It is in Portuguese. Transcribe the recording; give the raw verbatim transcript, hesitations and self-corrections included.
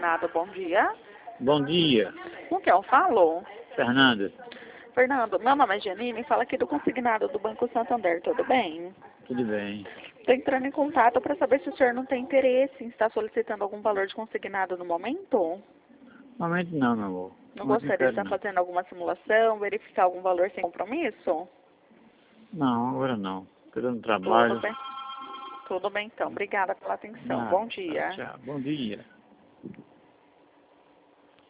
consignado, bom dia. Bom dia, Com quem eu falo? Fernanda. Fernando, meu nome é Janine, fala aqui do consignado do Banco Santander, tudo bem? Tudo bem. Estou entrando em contato para saber se o senhor não tem interesse em estar solicitando algum valor de consignado no momento. No momento não, meu amor. Não No momento gostaria de quero estar não. fazendo alguma simulação, verificar algum valor sem compromisso? Não, agora não. Estou dando Tudo trabalho. bem. Tudo bem então. Obrigada pela atenção. Nada. Bom dia. Tchau. Bom dia.